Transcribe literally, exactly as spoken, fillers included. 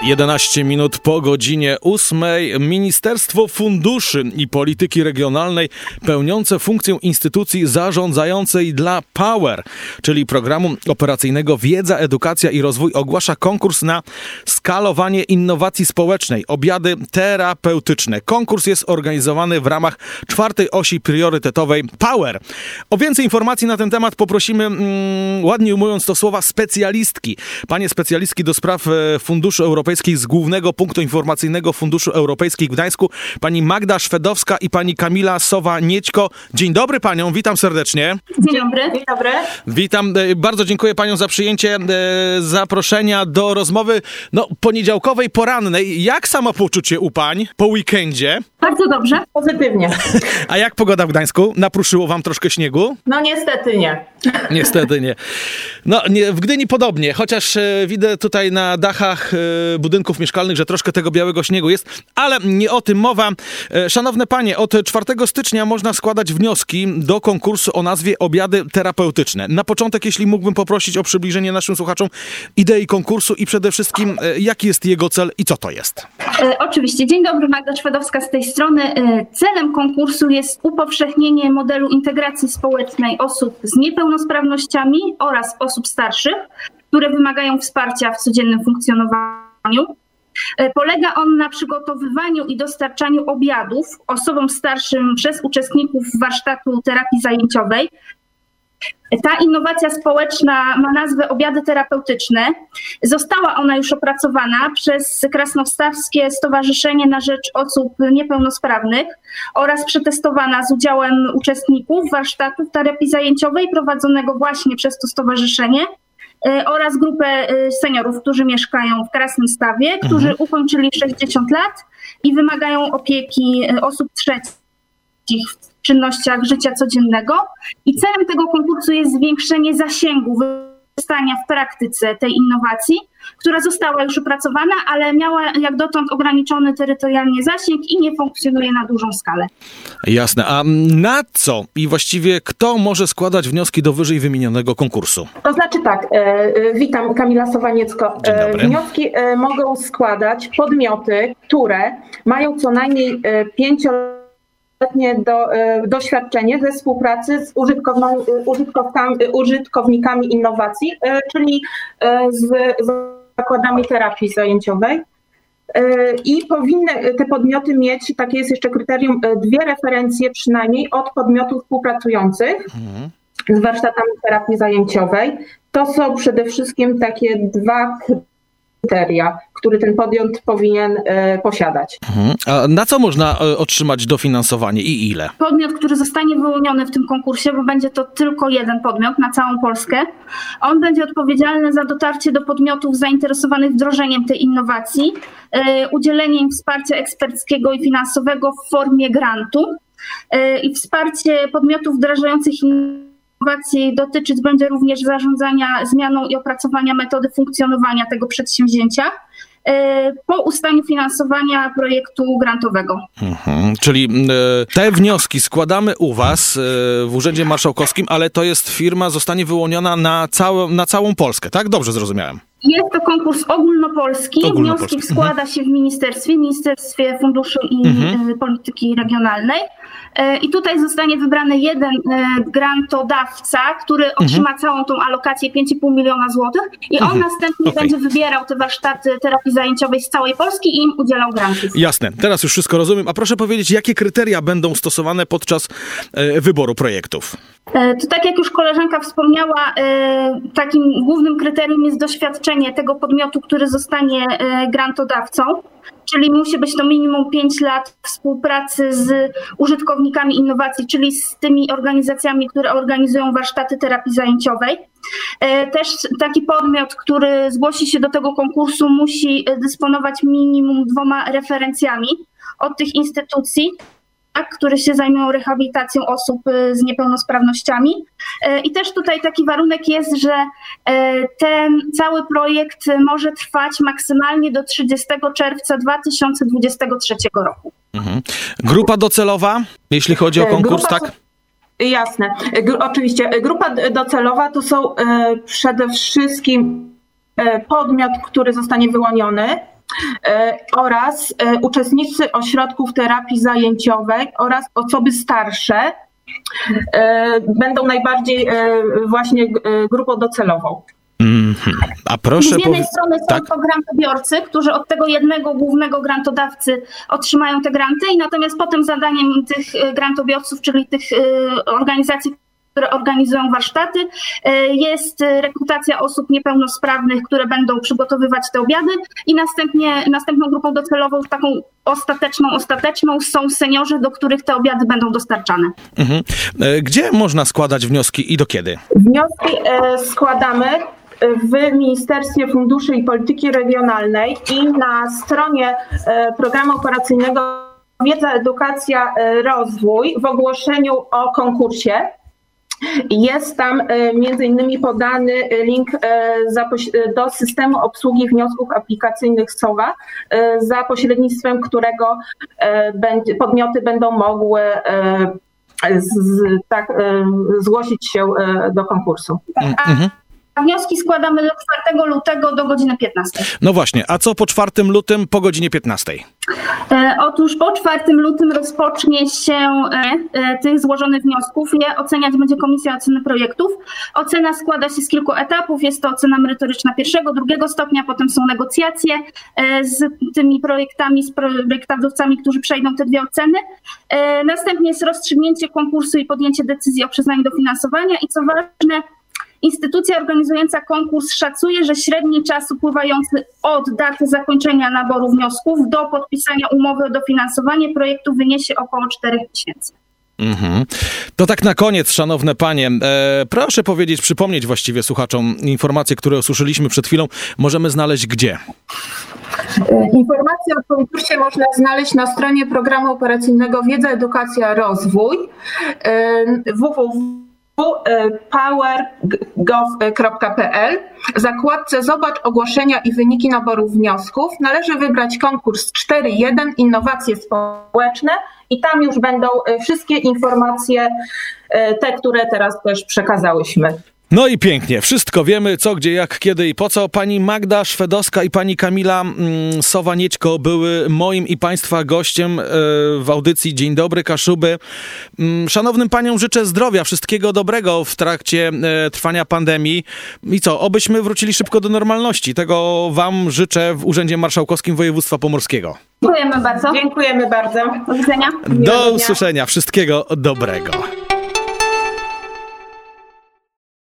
jedenaście minut po godzinie ósmej. Ministerstwo Funduszy i Polityki Regionalnej pełniące funkcję instytucji zarządzającej dla POWER, czyli Programu Operacyjnego Wiedza, Edukacja i Rozwój, ogłasza konkurs na skalowanie innowacji społecznej, obiady terapeutyczne. Konkurs jest organizowany w ramach czwartej osi priorytetowej POWER. O więcej informacji na ten temat poprosimy, mm, ładnie ujmując to słowa, specjalistki. Panie specjalistki do spraw e, funduszy europejskich z Głównego Punktu Informacyjnego Funduszu Europejskich w Gdańsku, pani Magda Szwedowska i pani Kamila Sowa-Niećko. Dzień dobry paniom, witam serdecznie. Dzień dobry. Dzień dobry. Witam, bardzo dziękuję paniom za przyjęcie e, zaproszenia do rozmowy no, poniedziałkowej, porannej. Jak samopoczucie u pań po weekendzie? Bardzo dobrze. Pozytywnie. A jak pogoda w Gdańsku? Napruszyło wam troszkę śniegu? No niestety nie. Niestety nie. No nie, w Gdyni podobnie, chociaż e, widzę tutaj na dachach e, budynków mieszkalnych, że troszkę tego białego śniegu jest, ale nie o tym mowa. E, szanowne panie, od czwartego stycznia można składać wnioski do konkursu o nazwie Obiady Terapeutyczne. Na początek, jeśli mógłbym poprosić o przybliżenie naszym słuchaczom idei konkursu i przede wszystkim e, jaki jest jego cel i co to jest? E, oczywiście. Dzień dobry, Magda Szwedowska z tej strony. E, celem konkursu jest upowszechnienie modelu integracji społecznej osób z niepełnosprawnościami oraz osób starszych, które wymagają wsparcia w codziennym funkcjonowaniu. Polega on na przygotowywaniu i dostarczaniu obiadów osobom starszym przez uczestników warsztatu terapii zajęciowej. Ta innowacja społeczna ma nazwę Obiady Terapeutyczne. Została ona już opracowana przez Krasnostawskie Stowarzyszenie na Rzecz Osób Niepełnosprawnych oraz przetestowana z udziałem uczestników warsztatów terapii zajęciowej prowadzonego właśnie przez to stowarzyszenie oraz grupę seniorów, którzy mieszkają w Krasnostawie, którzy mhm. ukończyli sześćdziesiąt lat i wymagają opieki osób trzecich w czynnościach życia codziennego. I celem tego konkursu jest zwiększenie zasięgu wykorzystania w praktyce tej innowacji, która została już opracowana, ale miała jak dotąd ograniczony terytorialnie zasięg i nie funkcjonuje na dużą skalę. Jasne. A na co i właściwie kto może składać wnioski do wyżej wymienionego konkursu? To znaczy tak, e, witam, Kamila Sowa-Niećko. E, wnioski e, mogą składać podmioty, które mają co najmniej e, pięcioletnie Do, doświadczenie ze współpracy z użytkownikami, użytkownikami innowacji, czyli z, z zakładami terapii zajęciowej. I powinny te podmioty mieć, takie jest jeszcze kryterium, dwie referencje przynajmniej od podmiotów współpracujących mhm. z warsztatami terapii zajęciowej. To są przede wszystkim takie dwa kryteria, który ten podmiot powinien e, posiadać. Mhm. A na co można e, otrzymać dofinansowanie i ile? Podmiot, który zostanie wyłoniony w tym konkursie, bo będzie to tylko jeden podmiot na całą Polskę, on będzie odpowiedzialny za dotarcie do podmiotów zainteresowanych wdrożeniem tej innowacji, e, udzielenie im wsparcia eksperckiego i finansowego w formie grantu e, i wsparcie podmiotów wdrażających innowacje dotyczyć będzie również zarządzania zmianą i opracowania metody funkcjonowania tego przedsięwzięcia po ustaniu finansowania projektu grantowego. Mhm. Czyli te wnioski składamy u was w Urzędzie Marszałkowskim, ale to jest firma, zostanie wyłoniona na, całe, na całą Polskę, tak? Dobrze zrozumiałem. Jest to konkurs ogólnopolski. ogólnopolski. Wnioski składa mhm. się w ministerstwie, Ministerstwie Funduszy i mhm. Polityki Regionalnej. I tutaj zostanie wybrany jeden grantodawca, który otrzyma mhm. całą tą alokację pięć i pół miliona złotych i on mhm. następnie okay. będzie wybierał te warsztaty terapii zajęciowej z całej Polski i im udzielał grantów. Jasne, teraz już wszystko rozumiem. A proszę powiedzieć, jakie kryteria będą stosowane podczas e, wyboru projektów? To tak jak już koleżanka wspomniała, takim głównym kryterium jest doświadczenie tego podmiotu, który zostanie grantodawcą, czyli musi być to minimum pięć lat współpracy z użytkownikami innowacji, czyli z tymi organizacjami, które organizują warsztaty terapii zajęciowej. Też taki podmiot, który zgłosi się do tego konkursu, musi dysponować minimum dwoma referencjami od tych instytucji, które się zajmują rehabilitacją osób z niepełnosprawnościami. I też tutaj taki warunek jest, że ten cały projekt może trwać maksymalnie do trzydziestego czerwca dwa tysiące dwudziestego trzeciego roku. Mhm. Grupa docelowa, jeśli chodzi o konkurs, Grupa... tak? Jasne. Gru- oczywiście. Grupa docelowa to są e, przede wszystkim e, podmiot, który zostanie wyłoniony, oraz uczestnicy ośrodków terapii zajęciowej oraz osoby starsze będą najbardziej właśnie grupą docelową. Mm-hmm. A proszę Z jednej powie... strony są tak? to grantobiorcy, którzy od tego jednego głównego grantodawcy otrzymają te granty i natomiast potem zadaniem tych grantobiorców, czyli tych organizacji, które organizują warsztaty, jest rekrutacja osób niepełnosprawnych, które będą przygotowywać te obiady i następnie następną grupą docelową, taką ostateczną, ostateczną są seniorzy, do których te obiady będą dostarczane. Mhm. Gdzie można składać wnioski i do kiedy? Wnioski składamy w Ministerstwie Funduszy i Polityki Regionalnej i na stronie Programu Operacyjnego Wiedza, Edukacja, Rozwój w ogłoszeniu o konkursie. Jest tam między innymi podany link do systemu obsługi wniosków aplikacyjnych SOWA, za pośrednictwem którego podmioty będą mogły z, tak, zgłosić się do konkursu. Mhm. A wnioski składamy do czwartego lutego do godziny piętnastej. No właśnie, a co po czwartego lutego po godzinie piętnastej? E, otóż po czwartego lutego rozpocznie się e, tych złożonych wniosków. Je oceniać będzie Komisja Oceny Projektów. Ocena składa się z kilku etapów. Jest to ocena merytoryczna pierwszego, drugiego stopnia, potem są negocjacje e, z tymi projektami, z projektodawcami, którzy przejdą te dwie oceny. E, następnie jest rozstrzygnięcie konkursu i podjęcie decyzji o przyznaniu dofinansowania i co ważne, instytucja organizująca konkurs szacuje, że średni czas upływający od daty zakończenia naboru wniosków do podpisania umowy o dofinansowanie projektu wyniesie około czterech miesięcy. Mhm. To tak na koniec, szanowne panie, e, proszę powiedzieć, przypomnieć właściwie słuchaczom informacje, które usłyszeliśmy przed chwilą, możemy znaleźć gdzie? Informacje o konkursie można znaleźć na stronie Programu Operacyjnego Wiedza, Edukacja, Rozwój w w w kropka power kropka gov kropka p l. W zakładce Zobacz ogłoszenia i wyniki naboru wniosków należy wybrać konkurs cztery jeden Innowacje społeczne i tam już będą wszystkie informacje, te, które teraz też przekazałyśmy. No i pięknie. Wszystko wiemy, co, gdzie, jak, kiedy i po co. Pani Magda Szwedowska i pani Kamila mm, Sowa-Niedźko były moim i państwa gościem e, w audycji Dzień Dobry Kaszuby. Mm, szanownym paniom życzę zdrowia, wszystkiego dobrego w trakcie e, trwania pandemii. I co, obyśmy wrócili szybko do normalności. Tego wam życzę w Urzędzie Marszałkowskim Województwa Pomorskiego. Dziękujemy bardzo. Dziękujemy bardzo. Do widzenia. Do usłyszenia. Wszystkiego dobrego.